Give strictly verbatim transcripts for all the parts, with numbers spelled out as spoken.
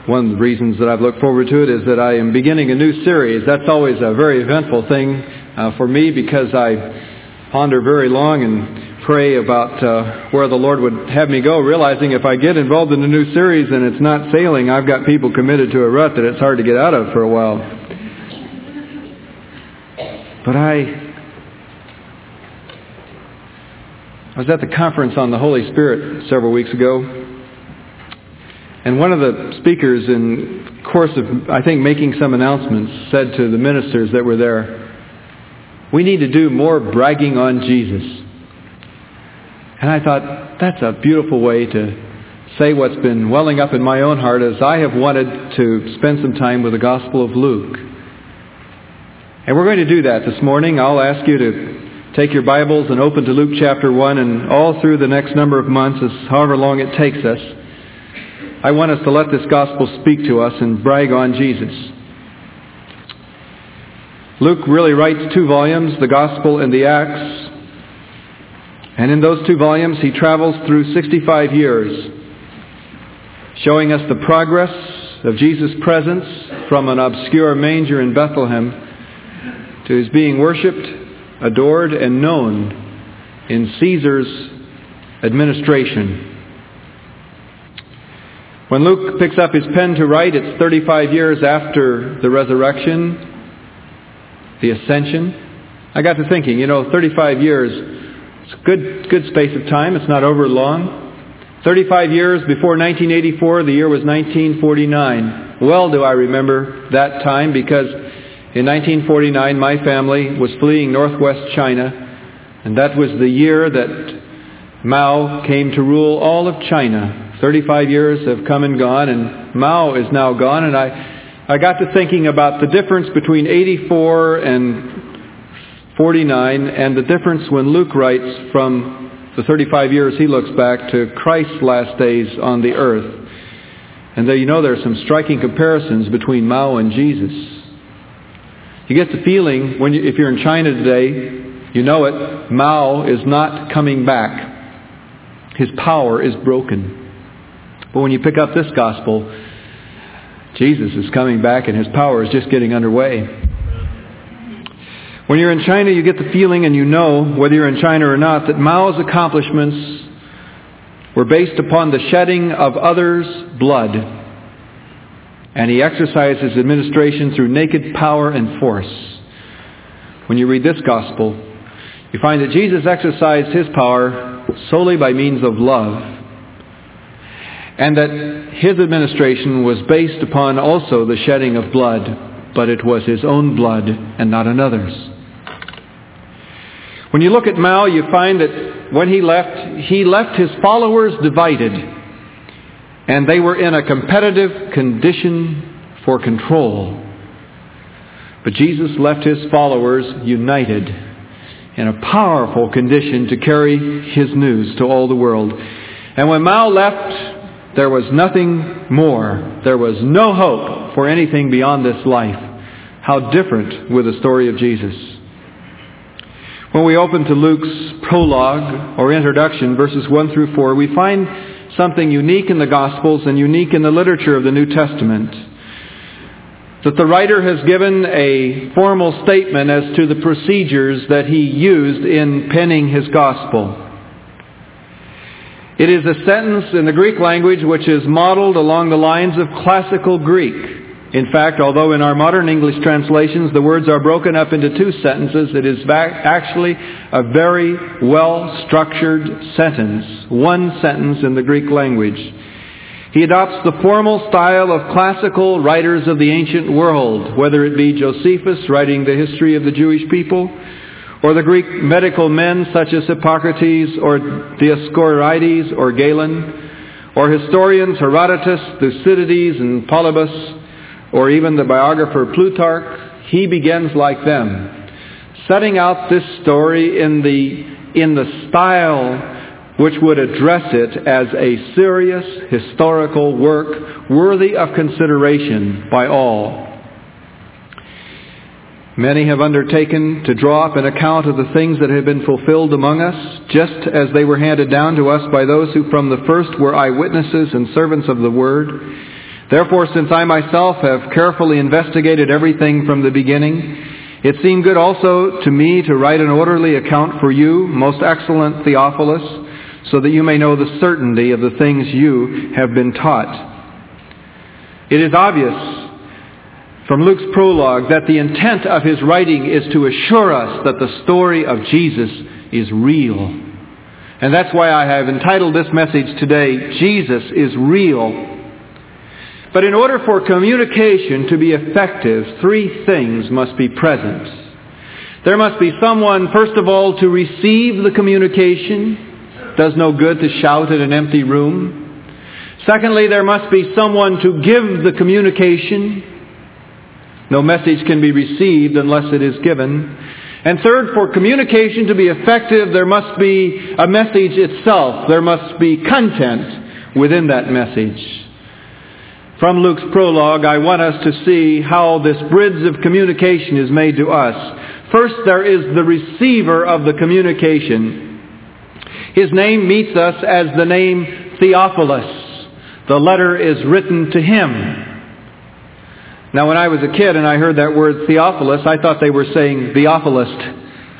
one of the reasons that I've looked forward to it is that I am beginning a new series. That's always a very eventful thing uh, for me because I ponder very long and pray about uh, where the Lord would have me go, realizing if I get involved in a new series and it's not sailing, I've got people committed to a rut that it's hard to get out of for a while. But I... I was at the conference on the Holy Spirit several weeks ago, and one of the speakers, in course of, I think, making some announcements, said to the ministers that were there, "We need to do more bragging on Jesus." And I thought, that's a beautiful way to say what's been welling up in my own heart as I have wanted to spend some time with the Gospel of Luke. And we're going to do that this morning. I'll ask you to take your Bibles and open to Luke chapter one, and all through the next number of months, as however long it takes us, I want us to let this gospel speak to us and brag on Jesus. Luke really writes two volumes, the Gospel and the Acts. And in those two volumes, he travels through sixty-five years, showing us the progress of Jesus' presence from an obscure manger in Bethlehem to his being worshipped, adored, and known in Caesar's administration. When Luke picks up his pen to write, it's thirty-five years after the resurrection, the ascension. I got to thinking, you know, thirty-five years, it's a good, good space of time. It's not over long. thirty-five years before nineteen eighty-four, the year was nineteen forty-nine. Well do I remember that time because in nineteen forty-nine, my family was fleeing northwest China, and that was the year that Mao came to rule all of China. thirty-five years have come and gone, and Mao is now gone, and I, I got to thinking about the difference between eighty-four and forty-nine, and the difference when Luke writes from the thirty-five years he looks back to Christ's last days on the earth. And there, you know, there are some striking comparisons between Mao and Jesus. You get the feeling, when you, if you're in China today, you know it, Mao is not coming back. His power is broken. But when you pick up this gospel, Jesus is coming back and his power is just getting underway. When you're in China, you get the feeling, and you know, whether you're in China or not, that Mao's accomplishments were based upon the shedding of others' blood. And he exercised his administration through naked power and force. When you read this gospel, you find that Jesus exercised his power solely by means of love, and that his administration was based upon also the shedding of blood, but it was his own blood and not another's. When you look at Mao, you find that when he left, he left his followers divided, and they were in a competitive condition for control. But Jesus left his followers united in a powerful condition to carry his news to all the world. And when Mao left, there was nothing more. There was no hope for anything beyond this life. How different with the story of Jesus. When we open to Luke's prologue or introduction, verses one through four, we find something unique in the Gospels and unique in the literature of the New Testament. That the writer has given a formal statement as to the procedures that he used in penning his Gospel. It is a sentence in the Greek language which is modeled along the lines of classical Greek. In fact, although in our modern English translations the words are broken up into two sentences, it is actually a very well-structured sentence. One sentence in the Greek language. He adopts the formal style of classical writers of the ancient world, whether it be Josephus writing the history of the Jewish people, or the Greek medical men such as Hippocrates or Dioscorides or Galen, or historians Herodotus, Thucydides, and Polybus, or even the biographer Plutarch. He begins like them, setting out this story in the in the style which would address it as a serious historical work worthy of consideration by all. Many have undertaken to draw up an account of the things that have been fulfilled among us, just as they were handed down to us by those who from the first were eyewitnesses and servants of the Word. Therefore, since I myself have carefully investigated everything from the beginning, it seemed good also to me to write an orderly account for you, most excellent Theophilus, so that you may know the certainty of the things you have been taught. It is obvious from Luke's prologue that the intent of his writing is to assure us that the story of Jesus is real. And that's why I have entitled this message today, Jesus is Real. But in order for communication to be effective, three things must be present. There must be someone, first of all, to receive the communication. It does no good to shout in an empty room. Secondly, there must be someone to give the communication. No message can be received unless it is given. And third, for communication to be effective, there must be a message itself. There must be content within that message. From Luke's prologue, I want us to see how this bridge of communication is made to us. First, there is the receiver of the communication. His name meets us as the name Theophilus. The letter is written to him. Now, when I was a kid and I heard that word Theophilus, I thought they were saying Theophilist.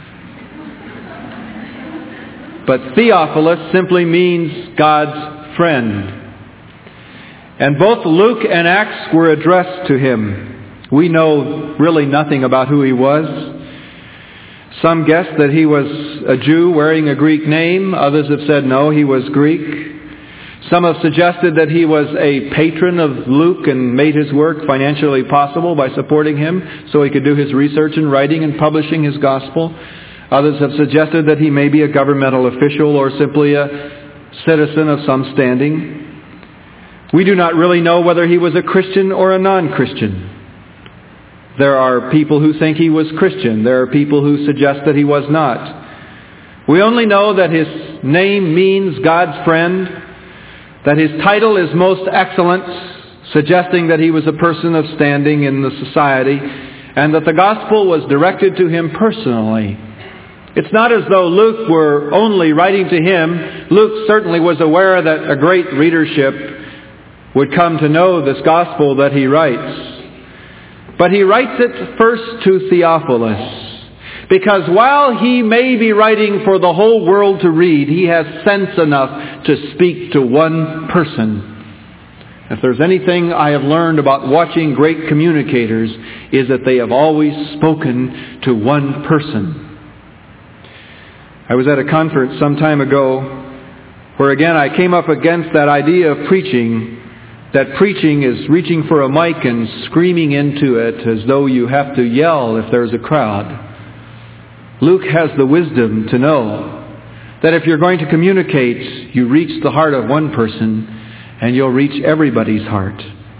But Theophilus simply means God's friend. And both Luke and Acts were addressed to him. We know really nothing about who he was. Some guess that he was a Jew wearing a Greek name. Others have said no, he was Greek. Some have suggested that he was a patron of Luke and made his work financially possible by supporting him so he could do his research and writing and publishing his gospel. Others have suggested that he may be a governmental official or simply a citizen of some standing. We do not really know whether he was a Christian or a non-Christian. There are people who think he was Christian. There are people who suggest that he was not. We only know that his name means God's friend, that his title is most excellent, suggesting that he was a person of standing in the society, and that the gospel was directed to him personally. It's not as though Luke were only writing to him. Luke certainly was aware that a great readership would come to know this gospel that he writes. But he writes it first to Theophilus, because while he may be writing for the whole world to read, he has sense enough to speak to one person. If there's anything I have learned about watching great communicators, is that they have always spoken to one person. I was at a conference some time ago where again I came up against that idea of preaching, that preaching is reaching for a mic and screaming into it as though you have to yell if there's a crowd. Luke has the wisdom to know that if you're going to communicate, you reach the heart of one person and you'll reach everybody's heart.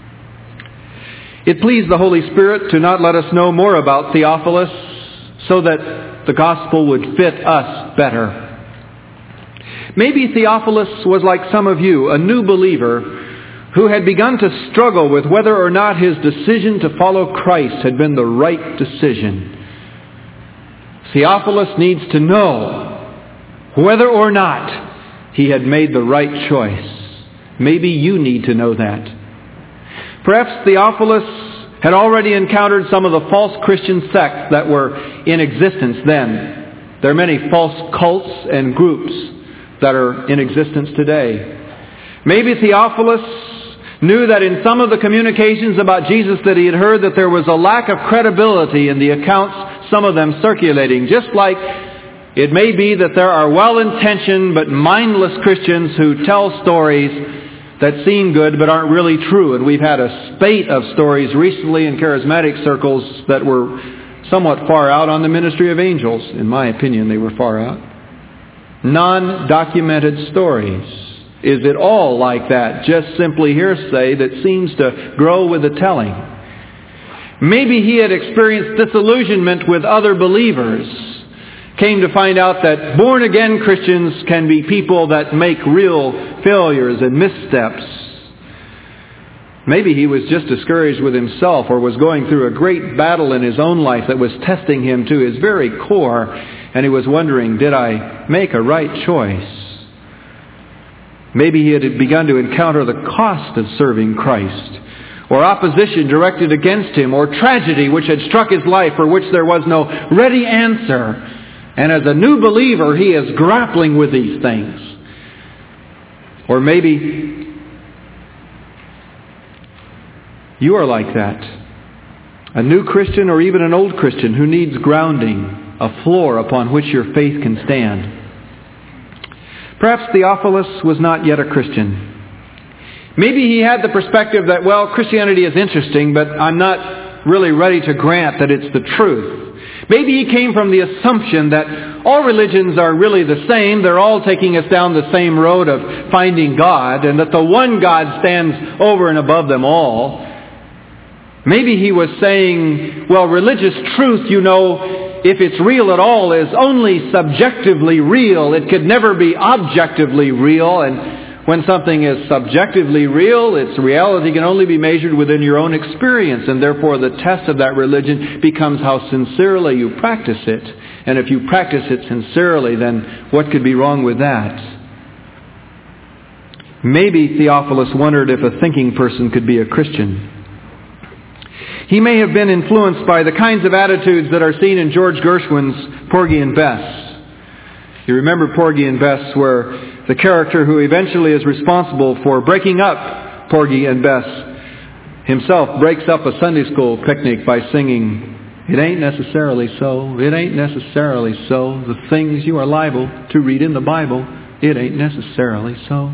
It pleased the Holy Spirit to not let us know more about Theophilus so that the gospel would fit us better. Maybe Theophilus was like some of you, a new believer who had begun to struggle with whether or not his decision to follow Christ had been the right decision. Theophilus needs to know whether or not he had made the right choice. Maybe you need to know that. Perhaps Theophilus had already encountered some of the false Christian sects that were in existence then. There are many false cults and groups that are in existence today. Maybe Theophilus knew that in some of the communications about Jesus that he had heard that there was a lack of credibility in the accounts, some of them circulating. Just like it may be that there are well-intentioned but mindless Christians who tell stories that seem good but aren't really true. And we've had a spate of stories recently in charismatic circles that were somewhat far out on the ministry of angels. In my opinion, they were far out. Non-documented stories. Is it all like that? Just simply hearsay that seems to grow with the telling. Maybe he had experienced disillusionment with other believers. Came to find out that born-again Christians can be people that make real failures and missteps. Maybe he was just discouraged with himself or was going through a great battle in his own life that was testing him to his very core. And he was wondering, did I make a right choice? Maybe he had begun to encounter the cost of serving Christ. or opposition directed against him, or tragedy which had struck his life for which there was no ready answer. And as a new believer, he is grappling with these things. Or maybe you are like that. A new Christian or even an old Christian who needs grounding, a floor upon which your faith can stand. Perhaps Theophilus was not yet a Christian. Maybe he had the perspective that, well, Christianity is interesting, but I'm not really ready to grant that it's the truth. Maybe he came from the assumption that all religions are really the same. They're all taking us down the same road of finding God, and that the one God stands over and above them all. Maybe he was saying, well, religious truth, you know, if it's real at all, is only subjectively real. It could never be objectively real. And when something is subjectively real, its reality can only be measured within your own experience. And therefore the test of that religion becomes how sincerely you practice it. And if you practice it sincerely, then what could be wrong with that? Maybe Theophilus wondered if a thinking person could be a Christian. He may have been influenced by the kinds of attitudes that are seen in George Gershwin's Porgy and Bess. You remember Porgy and Bess, where the character who eventually is responsible for breaking up Porgy and Bess himself breaks up a Sunday school picnic by singing, "It ain't necessarily so, it ain't necessarily so, the things you are liable to read in the Bible, it ain't necessarily so."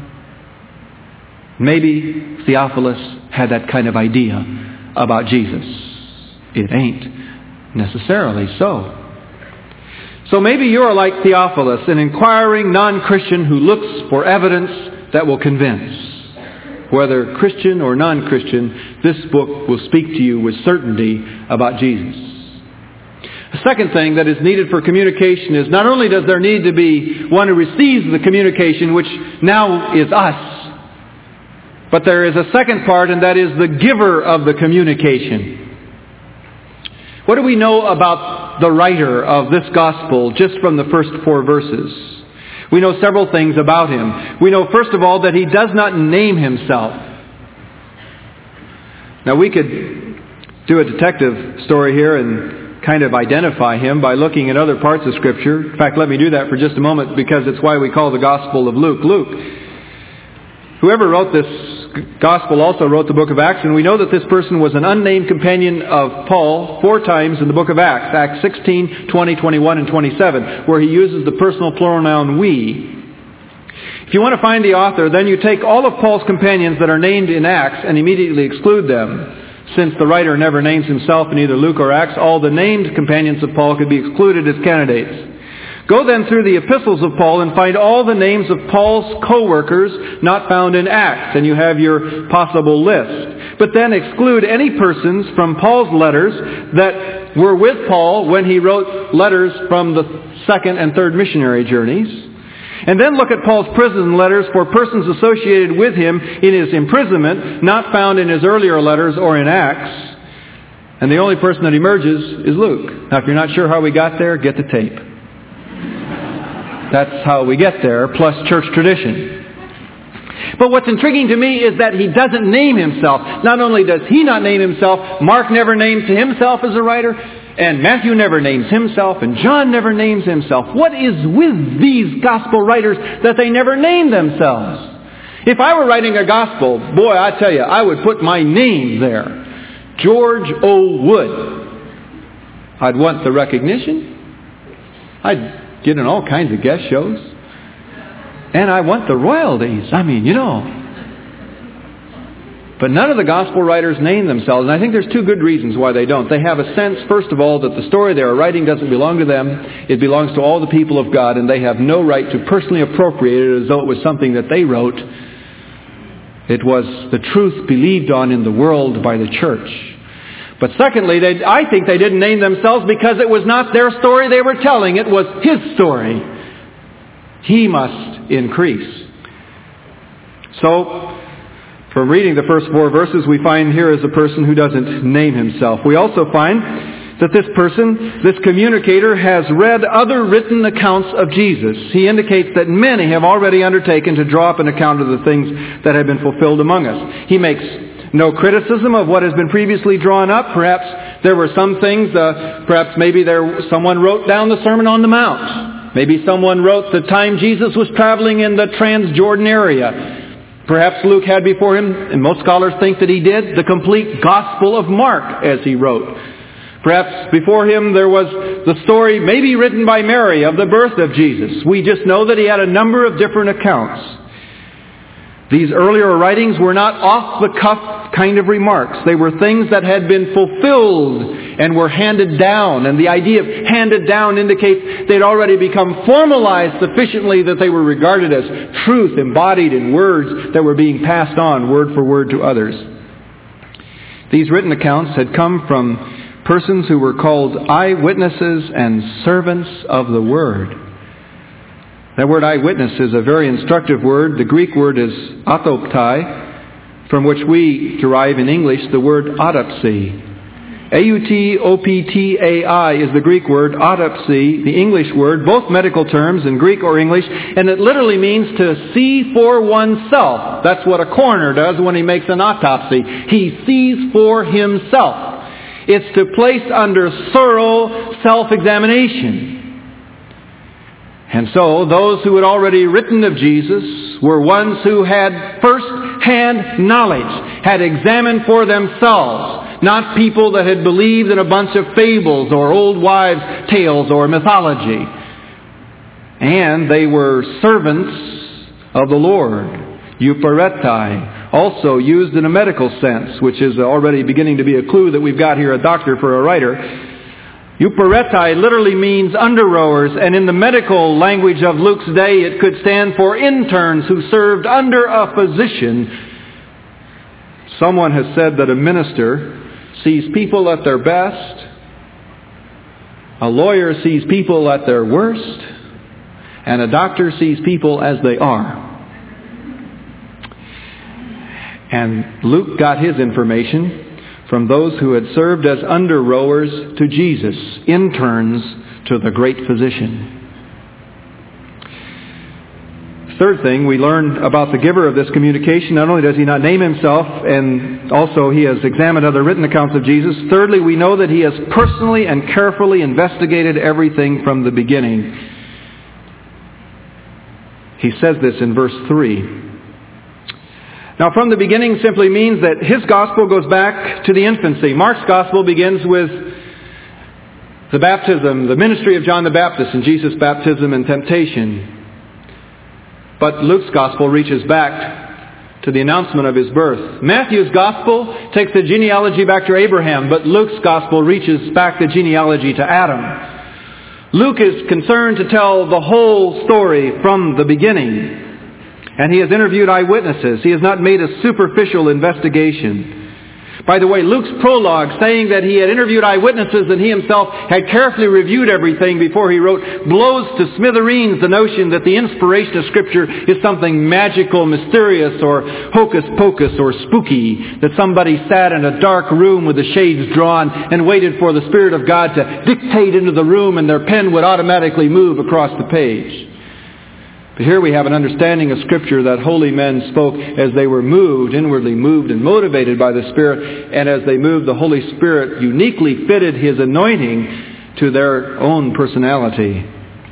Maybe Theophilus had that kind of idea about Jesus. It ain't necessarily so. So maybe you're like Theophilus, an inquiring non-Christian who looks for evidence that will convince. Whether Christian or non-Christian, this book will speak to you with certainty about Jesus. The second thing that is needed for communication is not only does there need to be one who receives the communication, which now is us, but there is a second part, and that is the giver of the communication. What do we know about the writer of this gospel just from the first four verses? We know several things about him. We know, first of all, that he does not name himself. Now, we could do a detective story here and kind of identify him by looking at other parts of Scripture. In fact, let me do that for just a moment, because it's why we call the Gospel of Luke, Luke. Whoever wrote this gospel also wrote the book of Acts, and we know that this person was an unnamed companion of Paul four times in the book of Acts. Acts sixteen, twenty, twenty-one, and twenty-seven, where he uses the personal pronoun we. If you want to find the author, then you take all of Paul's companions that are named in Acts and immediately exclude them. Since the writer never names himself in either Luke or Acts, all the named companions of Paul could be excluded as candidates. Go then through the epistles of Paul and find all the names of Paul's co-workers not found in Acts, and you have your possible list. But then exclude any persons from Paul's letters that were with Paul when he wrote letters from the second and third missionary journeys. And then look at Paul's prison letters for persons associated with him in his imprisonment, not found in his earlier letters or in Acts. And the only person that emerges is Luke. Now, if you're not sure how we got there, get the tape. That's how we get there, plus church tradition. But what's intriguing to me is that he doesn't name himself. Not only does he not name himself, Mark never names himself as a writer, and Matthew never names himself, and John never names himself. What is with these gospel writers that they never name themselves? If I were writing a gospel, boy, I tell you, I would put my name there. George O. Wood. I'd want the recognition. I'd get in all kinds of guest shows. And I want the royalties. I mean, you know. But none of the gospel writers name themselves. And I think there's two good reasons why they don't. They have a sense, first of all, that the story they are writing doesn't belong to them. It belongs to all the people of God. And they have no right to personally appropriate it as though it was something that they wrote. It was the truth believed on in the world by the church. But secondly, they, I think they didn't name themselves because it was not their story they were telling. It was his story. He must increase. So, from reading the first four verses, we find here is a person who doesn't name himself. We also find that this person, this communicator, has read other written accounts of Jesus. He indicates that many have already undertaken to draw up an account of the things that have been fulfilled among us. He makes No criticism of what has been previously drawn up. Perhaps there were some things, uh, perhaps maybe there someone wrote down the Sermon on the Mount. Maybe someone wrote the time Jesus was traveling in the Transjordan area. Perhaps Luke had before him, and most scholars think that he did, the complete Gospel of Mark as he wrote. Perhaps before him there was the story, maybe written by Mary, of the birth of Jesus. We just know that he had a number of different accounts. These earlier writings were not off-the-cuff kind of remarks. They were things that had been fulfilled and were handed down. And the idea of handed down indicates they'd already become formalized sufficiently that they were regarded as truth embodied in words that were being passed on word for word to others. These written accounts had come from persons who were called eyewitnesses and servants of the Word. That word eyewitness is a very instructive word. The Greek word is autoptai, from which we derive in English the word autopsy. A U T O P T A I is the Greek word, autopsy, the English word, both medical terms in Greek or English, and it literally means to see for oneself. That's what a coroner does when he makes an autopsy. He sees for himself. It's to place under thorough self-examination. And so, those who had already written of Jesus were ones who had first-hand knowledge, had examined for themselves, not people that had believed in a bunch of fables or old wives' tales or mythology. And they were servants of the Lord, euparetai, also used in a medical sense, which is already beginning to be a clue that we've got here, a doctor for a writer. Euparetai literally means under-rowers, and in the medical language of Luke's day, it could stand for interns who served under a physician. Someone has said that a minister sees people at their best, a lawyer sees people at their worst, and a doctor sees people as they are. And Luke got his information from those who had served as under-rowers to Jesus, interns to the great physician. Third thing, we learn about the giver of this communication. Not only does he not name himself, and also he has examined other written accounts of Jesus. Thirdly, we know that he has personally and carefully investigated everything from the beginning. He says this in verse three. Now, from the beginning simply means that his gospel goes back to the infancy. Mark's gospel begins with the baptism, the ministry of John the Baptist, and Jesus' baptism and temptation. But Luke's gospel reaches back to the announcement of his birth. Matthew's gospel takes the genealogy back to Abraham, but Luke's gospel reaches back the genealogy to Adam. Luke is concerned to tell the whole story from the beginning. And he has interviewed eyewitnesses. He has not made a superficial investigation. By the way, Luke's prologue, saying that he had interviewed eyewitnesses and he himself had carefully reviewed everything before he wrote, blows to smithereens the notion that the inspiration of Scripture is something magical, mysterious, or hocus-pocus, or spooky, that somebody sat in a dark room with the shades drawn and waited for the Spirit of God to dictate into the room and their pen would automatically move across the page. But here we have an understanding of Scripture that holy men spoke as they were moved, inwardly moved and motivated by the Spirit. And as they moved, the Holy Spirit uniquely fitted His anointing to their own personality.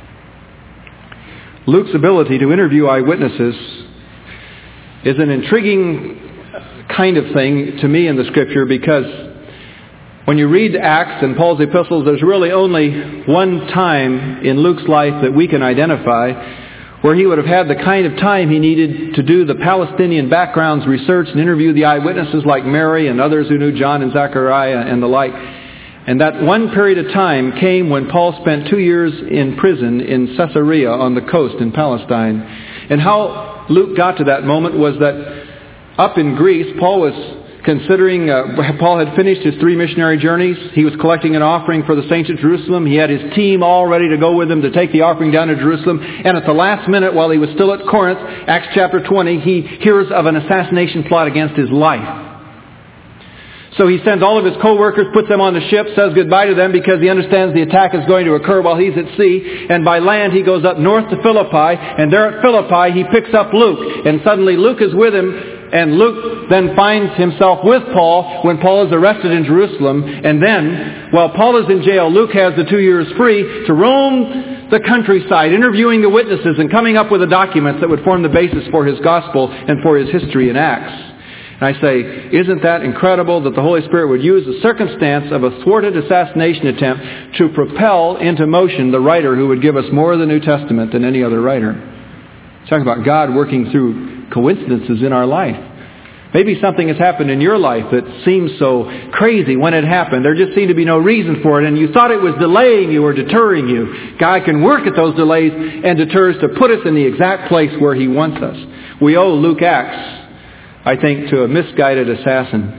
Luke's ability to interview eyewitnesses is an intriguing kind of thing to me in the Scripture, because when you read Acts and Paul's epistles, there's really only one time in Luke's life that we can identify where he would have had the kind of time he needed to do the Palestinian backgrounds research and interview the eyewitnesses like Mary and others who knew John and Zechariah and the like. And that one period of time came when Paul spent two years in prison in Caesarea on the coast in Palestine. And how Luke got to that moment was that up in Greece, Paul was considering, uh, Paul had finished his three missionary journeys. He was collecting an offering for the saints at Jerusalem. He had his team all ready to go with him to take the offering down to Jerusalem. And at the last minute, while he was still at Corinth, Acts chapter twenty, he hears of an assassination plot against his life. So he sends all of his co-workers, puts them on the ship, says goodbye to them because he understands the attack is going to occur while he's at sea. And by land he goes up north to Philippi, and there at Philippi he picks up Luke. And suddenly Luke is with him And Luke then finds himself with Paul when Paul is arrested in Jerusalem. And then, while Paul is in jail, Luke has the two years free to roam the countryside, interviewing the witnesses and coming up with the documents that would form the basis for his gospel and for his history in Acts. And I say, isn't that incredible that the Holy Spirit would use the circumstance of a thwarted assassination attempt to propel into motion the writer who would give us more of the New Testament than any other writer? Talking about God working through coincidences in our life. Maybe something has happened in your life that seems so crazy when it happened. There just seemed to be no reason for it, and you thought it was delaying you or deterring you. God can work at those delays and deters to put us in the exact place where He wants us. We owe Luke Acts, I think, to a misguided assassin.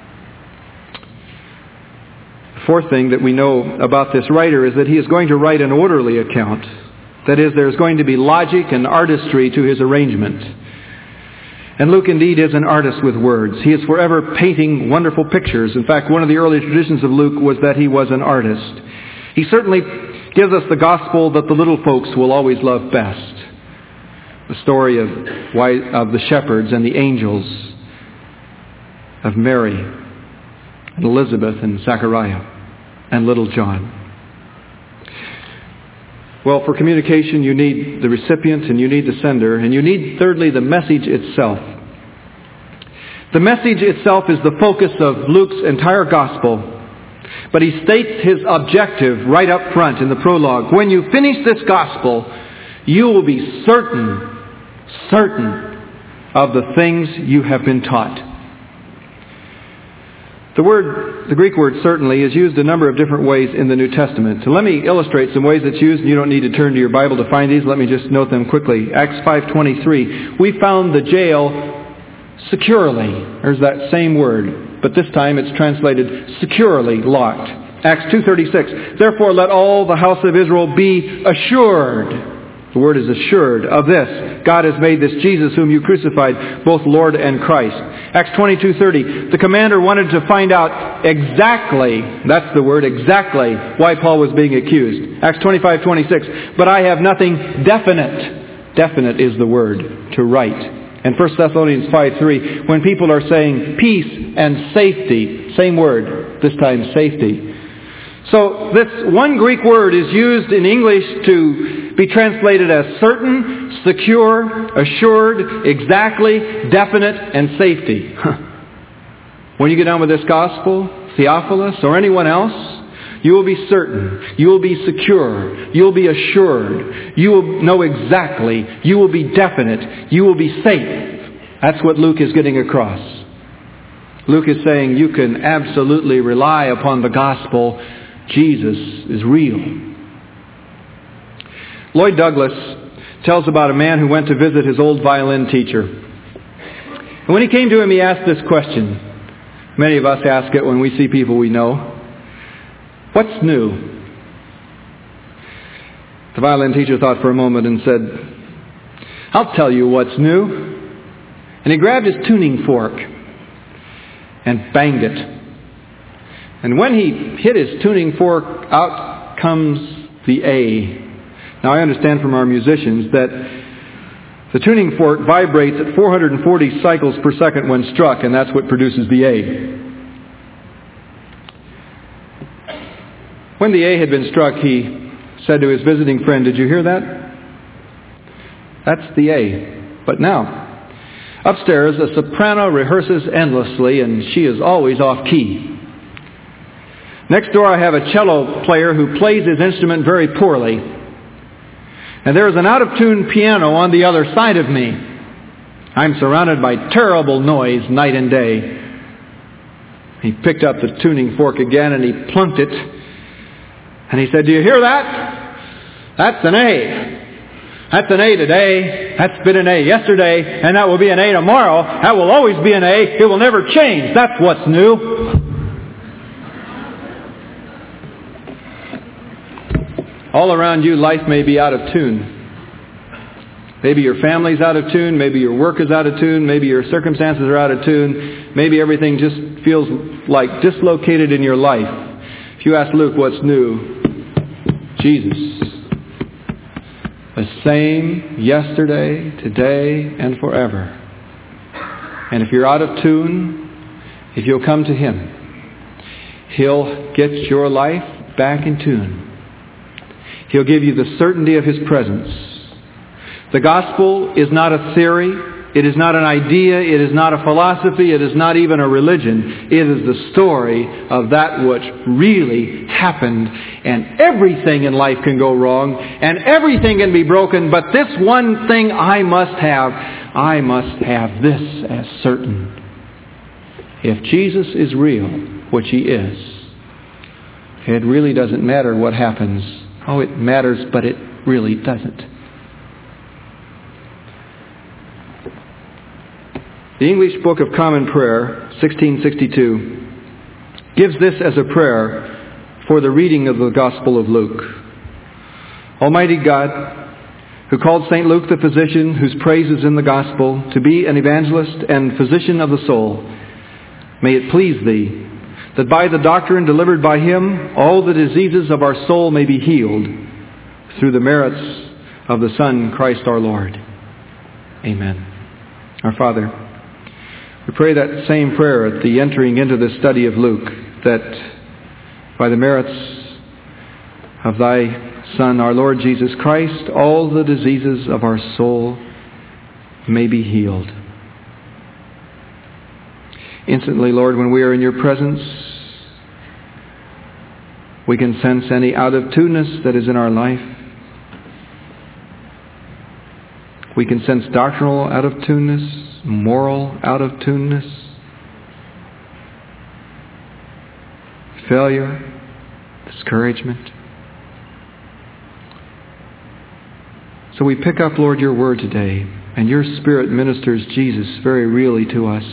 The fourth thing that we know about this writer is that he is going to write an orderly account. That is, there's going to be logic and artistry to his arrangement. And Luke indeed is an artist with words. He is forever painting wonderful pictures. In fact, one of the early traditions of Luke was that he was an artist. He certainly gives us the gospel that the little folks will always love best. The story of, of the shepherds and the angels, of Mary and Elizabeth and Zachariah and little John. Well, for communication, you need the recipient and you need the sender, and you need, thirdly, the message itself. The message itself is the focus of Luke's entire gospel, but he states his objective right up front in the prologue. When you finish this gospel, you will be certain, certain of the things you have been taught. The word, the Greek word certainly, is used a number of different ways in the New Testament. So let me illustrate some ways it's used. You don't need to turn to your Bible to find these. Let me just note them quickly. Acts five twenty-three. We found the jail securely. There's that same word, but this time it's translated securely locked. Acts two thirty-six. Therefore let all the house of Israel be assured. The word is assured of this. God has made this Jesus whom you crucified, both Lord and Christ. Acts twenty-two thirty. The commander wanted to find out exactly, that's the word, exactly, why Paul was being accused. Acts twenty-five twenty-six. But I have nothing definite. Definite is the word, to write. And First Thessalonians five three. When people are saying peace and safety, same word, this time safety. So this one Greek word is used in English to be translated as certain, secure, assured, exactly, definite, and safety. When you get done with this gospel, Theophilus or anyone else, you will be certain, you will be secure, you will be assured, you will know exactly, you will be definite, you will be safe. That's what Luke is getting across. Luke is saying you can absolutely rely upon the gospel. Jesus is real. Lloyd Douglas tells about a man who went to visit his old violin teacher. And when he came to him, he asked this question. Many of us ask it when we see people we know. What's new? The violin teacher thought for a moment and said, I'll tell you what's new. And he grabbed his tuning fork and banged it. And when he hit his tuning fork, out comes the A. Now I understand from our musicians that the tuning fork vibrates at four hundred forty cycles per second when struck, and that's what produces the A. When the A had been struck, he said to his visiting friend, did you hear that? That's the A. But now, upstairs, a soprano rehearses endlessly, and she is always off key. Next door I have a cello player who plays his instrument very poorly. And there is an out-of-tune piano on the other side of me. I'm surrounded by terrible noise night and day. He picked up the tuning fork again and he plunked it. And he said, do you hear that? That's an A. That's an A today. That's been an A yesterday. And that will be an A tomorrow. That will always be an A. It will never change. That's what's new. All around you, life may be out of tune. Maybe your family's out of tune. Maybe your work is out of tune. Maybe your circumstances are out of tune. Maybe everything just feels like dislocated in your life. If you ask Luke what's new, Jesus. The same yesterday, today, and forever. And if you're out of tune, if you'll come to Him, He'll get your life back in tune. He'll give you the certainty of His presence. The gospel is not a theory. It is not an idea. It is not a philosophy. It is not even a religion. It is the story of that which really happened. And everything in life can go wrong. And everything can be broken. But this one thing I must have. I must have this as certain. If Jesus is real, which He is, it really doesn't matter what happens. Oh, it matters, but it really doesn't. The English Book of Common Prayer, sixteen sixty-two, gives this as a prayer for the reading of the Gospel of Luke. Almighty God, who called Saint Luke the physician, whose praise is in the Gospel, to be an evangelist and physician of the soul, may it please Thee that by the doctrine delivered by him, all the diseases of our soul may be healed through the merits of the Son, Christ our Lord. Amen. Our Father, we pray that same prayer at the entering into the study of Luke, that by the merits of Thy Son, our Lord Jesus Christ, all the diseases of our soul may be healed. Instantly, Lord, when we are in Your presence, we can sense any out-of-tuneness that is in our life. We can sense doctrinal out-of-tuneness, moral out-of-tuneness, failure, discouragement. So we pick up, Lord, Your word today, and Your Spirit ministers Jesus very really to us.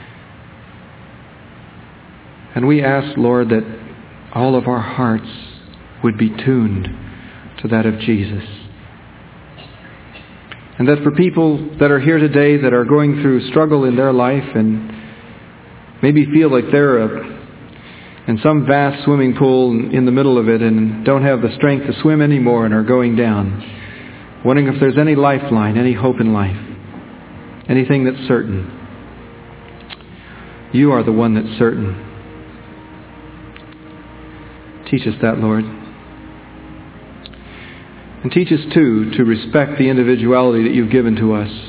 And we ask, Lord, that all of our hearts would be tuned to that of Jesus. And that for people that are here today that are going through struggle in their life and maybe feel like they're a, in some vast swimming pool in the middle of it and don't have the strength to swim anymore and are going down, wondering if there's any lifeline, any hope in life, anything that's certain. You are the one that's certain. Teach us that, Lord. And teach us, too, to respect the individuality that You've given to us.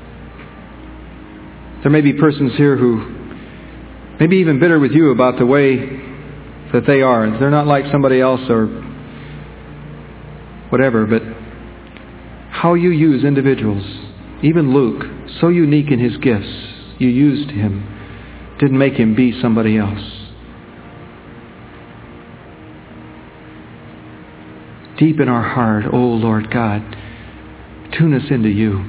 There may be persons here who may be even bitter with You about the way that they are. They're not like somebody else or whatever, but how You use individuals. Even Luke, so unique in his gifts, You used him. Didn't make him be somebody else. Deep in our heart, O Lord God, tune us into You.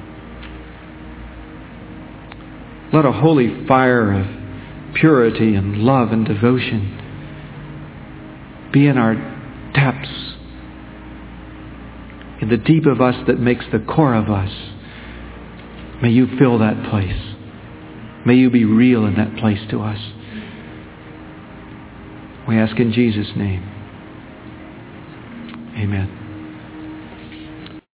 Let a holy fire of purity and love and devotion be in our depths, in the deep of us that makes the core of us. May You fill that place. May You be real in that place to us. We ask in Jesus' name. Amen.